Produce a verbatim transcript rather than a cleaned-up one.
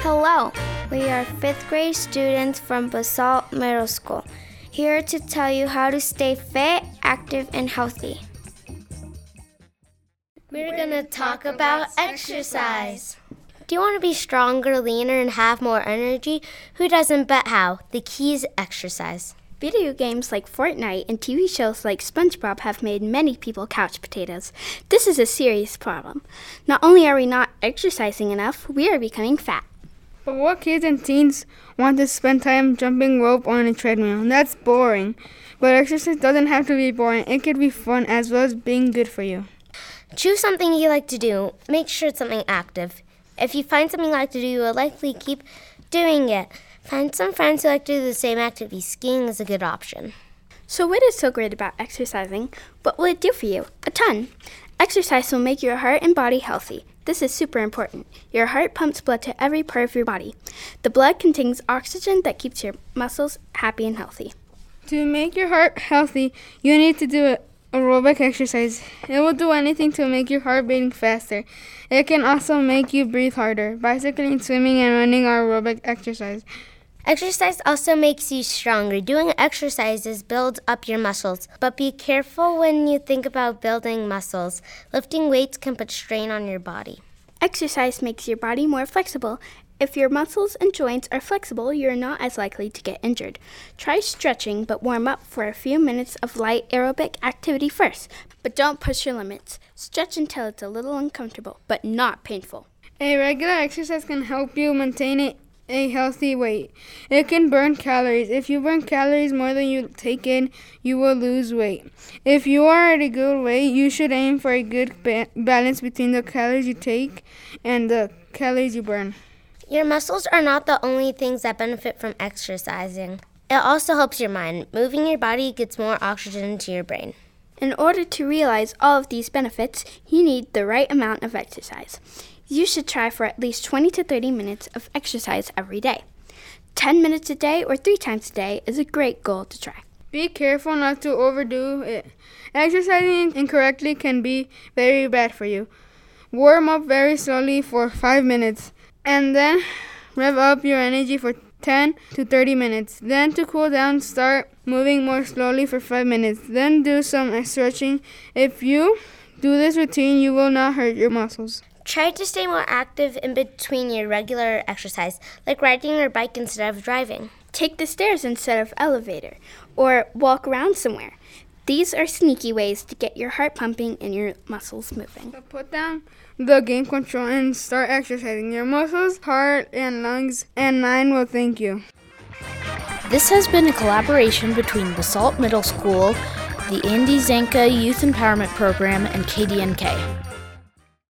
Hello, we are fifth grade students from Basalt Middle School, here to tell you how to stay fit, active, and healthy. We're going to talk about exercise. Do you want to be stronger, leaner, and have more energy? Who doesn't, but how? The key is exercise. Video games like Fortnite and T V shows like SpongeBob have made many people couch potatoes. This is a serious problem. Not only are we not exercising enough, we are becoming fat. But what kids and teens want to spend time jumping rope on a treadmill? That's boring. But exercise doesn't have to be boring. It could be fun as well as being good for you. Choose something you like to do. Make sure it's something active. If you find something you like to do, you will likely keep doing it. Find some friends who like to do the same activity. Skiing is a good option. So what is so great about exercising? What will it do for you? A ton. Exercise will make your heart and body healthy. This is super important. Your heart pumps blood to every part of your body. The blood contains oxygen that keeps your muscles happy and healthy. To make your heart healthy, you need to do aerobic exercise. It will do anything to make your heart beating faster. It can also make you breathe harder. Bicycling, swimming, and running are aerobic exercise. Exercise also makes you stronger. Doing exercises builds up your muscles, but be careful when you think about building muscles. Lifting weights can put strain on your body. Exercise makes your body more flexible. If your muscles and joints are flexible, you're not as likely to get injured. Try stretching, but warm up for a few minutes of light aerobic activity first. But don't push your limits. Stretch until it's a little uncomfortable, but not painful. A regular exercise can help you maintain a, a healthy weight. It can burn calories. If you burn calories more than you take in, you will lose weight. If you are at a good weight, you should aim for a good ba- balance between the calories you take and the calories you burn. Your muscles are not the only things that benefit from exercising. It also helps your mind. Moving your body gets more oxygen to your brain. In order to realize all of these benefits, you need the right amount of exercise. You should try for at least twenty to thirty minutes of exercise every day. ten minutes a day or three times a day is a great goal to try. Be careful not to overdo it. Exercising incorrectly can be very bad for you. Warm up very slowly for five minutes. And then rev up your energy for ten to thirty minutes. Then to cool down, start moving more slowly for five minutes. Then do some stretching. If you do this routine, you will not hurt your muscles. Try to stay more active in between your regular exercise, like riding your bike instead of driving. Take the stairs instead of elevator, or walk around somewhere. These are sneaky ways to get your heart pumping and your muscles moving. So put down the game control and start exercising. Your muscles, heart, and lungs and mind will thank you. This has been a collaboration between Basalt Middle School, the Andy Zanka Youth Empowerment Program, and K D N K.